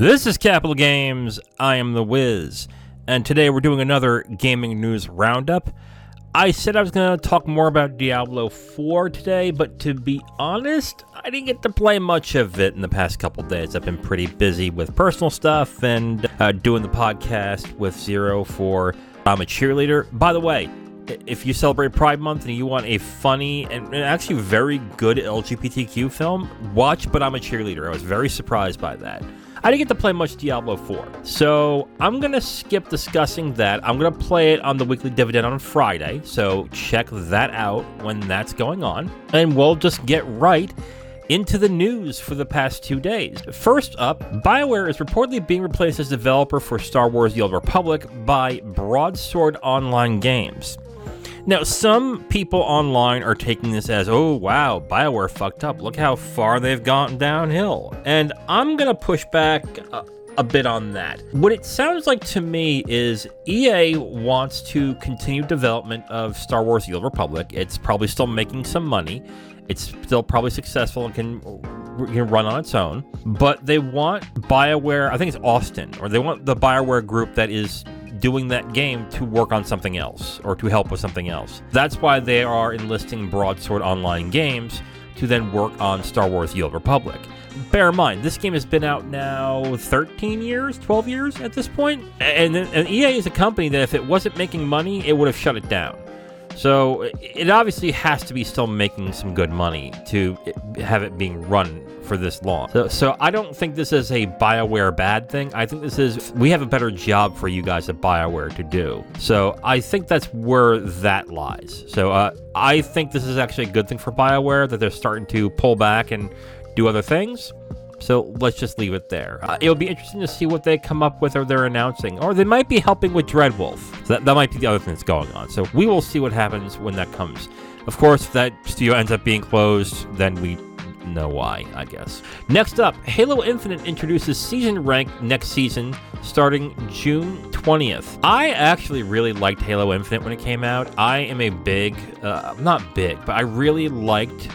This is Capital Games. I am the Wiz, and today we're doing another gaming news roundup. I said I was going to talk more about Diablo 4 today, but to be honest, I didn't get to play much of it in the past couple days. I've been pretty busy with personal stuff and doing the podcast with Zero for I'm a Cheerleader. By the way, if you celebrate Pride Month and you want a funny and actually very good LGBTQ film, watch But I'm a Cheerleader. I was very surprised by that. I didn't get to play much Diablo 4, so I'm going to skip discussing that. I'm going to play it on the Weekly Dividend on Friday, so check that out when that's going on. And we'll just get right into the news for the past 2 days. First up, BioWare is reportedly being replaced as developer for Star Wars The Old Republic by Broadsword Online Games. Now, some people online are taking this as, oh, wow, BioWare fucked up. Look how far they've gone downhill. And I'm going to push back a bit on that. What it sounds like to me is EA wants to continue development of Star Wars The Old Republic. It's probably still making some money. It's still probably successful and can run on its own. But they want BioWare, I think it's Austin, or they want the BioWare group that is doing that game to work on something else or to help with something else. That's why they are enlisting Broadsword Online Games to then work on Star Wars The Old Republic. Bear in mind, this game has been out now 13 years, 12 years at this point, and EA is a company that if it wasn't making money, it would have shut it down. So it obviously has to be still making some good money to have it being run for this long. So I don't think this is a BioWare bad thing. I think this is, we have a better job for you guys at BioWare to do. So I think that's where that lies. So I think this is actually a good thing for BioWare, that they're starting to pull back and do other things. So let's just leave it there. It'll be interesting to see what they come up with or they're announcing. Or they might be helping with Dreadwolf. So that might be the other thing that's going on. So we will see what happens when that comes. Of course, if that studio ends up being closed, then we know why, I guess. Next up, Halo Infinite introduces season rank next season starting June 20th. I actually really liked Halo Infinite when it came out. I am a big, not big, but I really liked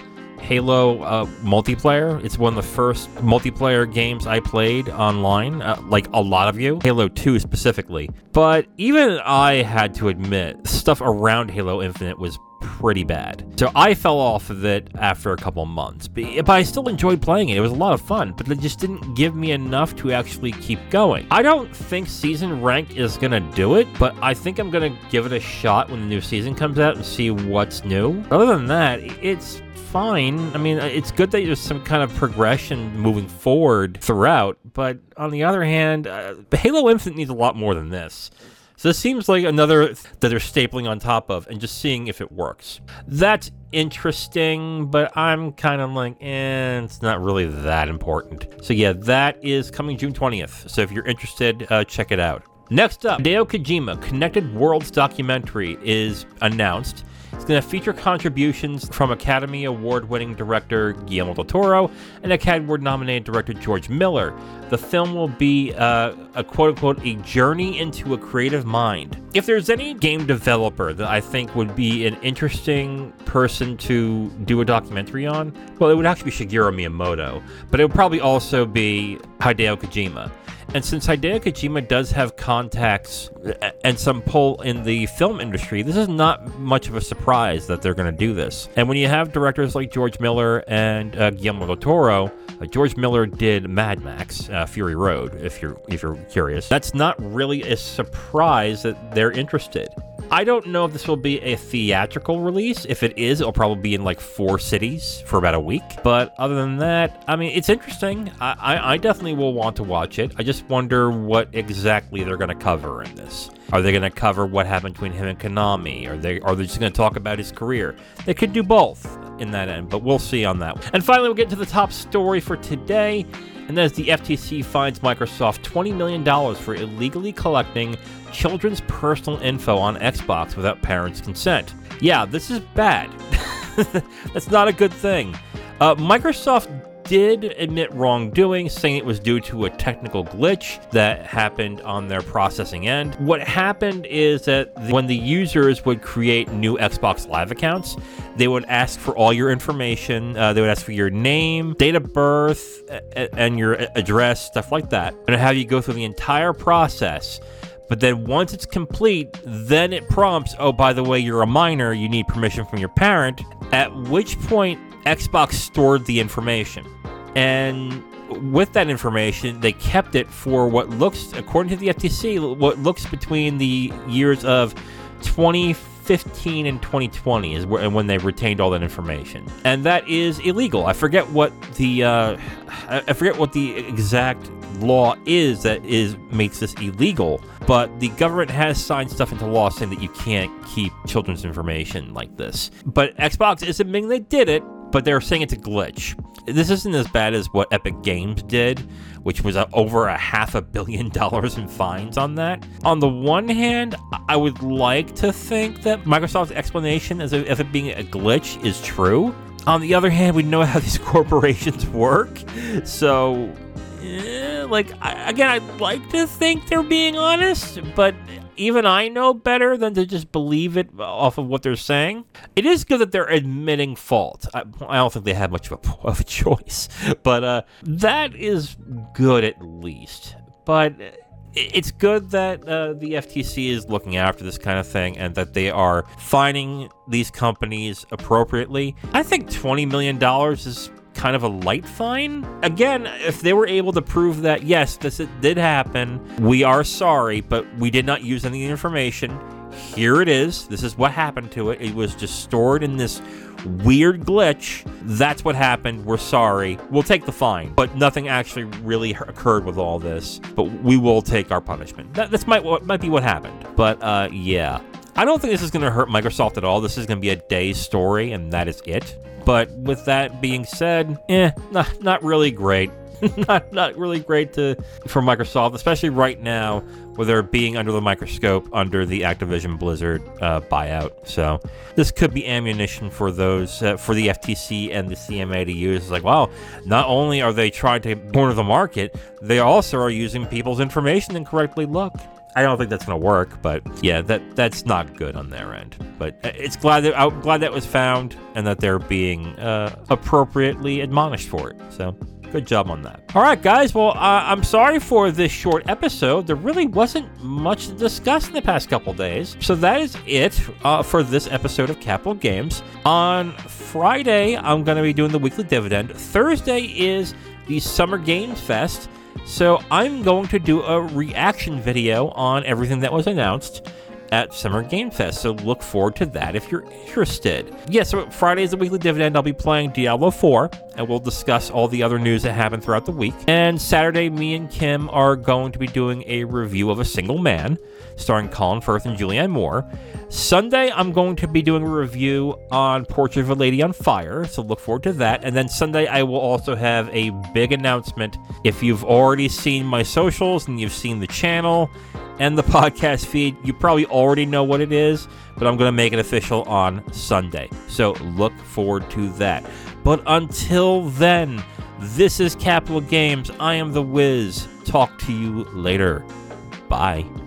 Halo multiplayer. It's one of the first multiplayer games I played online, like a lot of you. Halo 2 specifically. But even I had to admit, stuff around Halo Infinite was pretty bad. So I fell off of it after a couple months. But I still enjoyed playing it. It was a lot of fun, but it just didn't give me enough to actually keep going. I don't think season rank is going to do it, but I think I'm going to give it a shot when the new season comes out and see what's new. Other than that, it's fine. I mean, it's good that there's some kind of progression moving forward throughout, but on the other hand, Halo Infinite needs a lot more than this. So this seems like another that they're stapling on top of and just seeing if it works. That's interesting, but I'm kind of like, it's not really that important. So yeah, that is coming June 20th. So if you're interested, check it out. Next up, Hideo Kojima Connected Worlds documentary is announced. It's going to feature contributions from Academy Award-winning director Guillermo del Toro and Academy Award-nominated director George Miller. The film will be a quote-unquote a journey into a creative mind. If there's any game developer that I think would be an interesting person to do a documentary on, well, it would actually be Shigeru Miyamoto, but it would probably also be Hideo Kojima. And since Hideo Kojima does have contacts and some pull in the film industry, this is not much of a surprise that they're going to do this. And when you have directors like George Miller and Guillermo del Toro, George Miller did Mad Max, Fury Road, if you're curious. That's not really a surprise that they're interested. I don't know if this will be a theatrical release. If it is, it'll probably be in like 4 cities for about a week. But other than that, I mean, it's interesting. I definitely will want to watch it. I just wonder what exactly they're going to cover in this. Are they going to cover what happened between him and Konami? Are they just going to talk about his career? They could do both in that end, but we'll see on that one. And finally, we'll get to the top story for today. And that is the FTC fines Microsoft $20 million for illegally collecting children's personal info on Xbox without parents' consent. Yeah, this is bad. That's not a good thing. Microsoft did admit wrongdoing, saying it was due to a technical glitch that happened on their processing end. What happened is that when the users would create new Xbox Live accounts, they would ask for all your information. They would ask for your name, date of birth, and your address, stuff like that, and have you go through the entire process. But then once it's complete, then it prompts, oh, by the way, you're a minor, you need permission from your parent, at which point Xbox stored the information. And with that information, they kept it for what looks, according to the FTC, what looks between the years of 2015 and 2020 is when they retained all that information, and that is illegal. I forget what the exact law is that makes this illegal, but the government has signed stuff into law saying that you can't keep children's information like this. But Xbox is admitting they did it, but they're saying it's a glitch. This isn't as bad as what Epic Games did, which was over $500 million in fines on that. On the one hand, I would like to think that Microsoft's explanation of it being a glitch is true. On the other hand, we know how these corporations work, so I'd like to think they're being honest, but even I know better than to just believe it off of what they're saying. It is good that they're admitting fault. I don't think they have much of a choice, but that is good at least. But it's good that the FTC is looking after this kind of thing and that they are fining these companies appropriately. I think $20 million is kind of a light fine. Again, if they were able to prove that, yes, this did happen, we are sorry, but we did not use any information. Here it is. This is what happened to it. It was just stored in this weird glitch. That's what happened. We're sorry. We'll take the fine. But nothing actually really occurred with all this. But we will take our punishment. That might be what happened. But yeah. I don't think this is going to hurt Microsoft at all. This is going to be a day's story, and that is it. But with that being said, not really great. not really great for Microsoft, especially right now where they're being under the microscope under the Activision Blizzard buyout. So this could be ammunition for those, for the FTC and the CMA to use. It's like, wow, not only are they trying to corner the market, they also are using people's information incorrectly. Look. I don't think that's going to work, but yeah, that's not good on their end. But I'm glad that was found and that they're being appropriately admonished for it. So good job on that. All right, guys. Well, I'm sorry for this short episode. There really wasn't much to discuss in the past couple days. So that is it for this episode of Capital Games. On Friday, I'm going to be doing the weekly dividend. Thursday is the Summer Games Fest. So I'm going to do a reaction video on everything that was announced at Summer Game Fest. So look forward to that if you're interested. Yeah, so Friday is the weekly dividend. I'll be playing Diablo 4, and we'll discuss all the other news that happened throughout the week. And Saturday, me and Kim are going to be doing a review of A Single Man, starring Colin Firth and Julianne Moore. Sunday, I'm going to be doing a review on Portrait of a Lady on Fire, so look forward to that. And then Sunday, I will also have a big announcement. If you've already seen my socials and you've seen the channel and the podcast feed, you probably already know what it is, but I'm going to make it official on Sunday. So look forward to that. But until then, this is Capital Games. I am The Wiz. Talk to you later. Bye.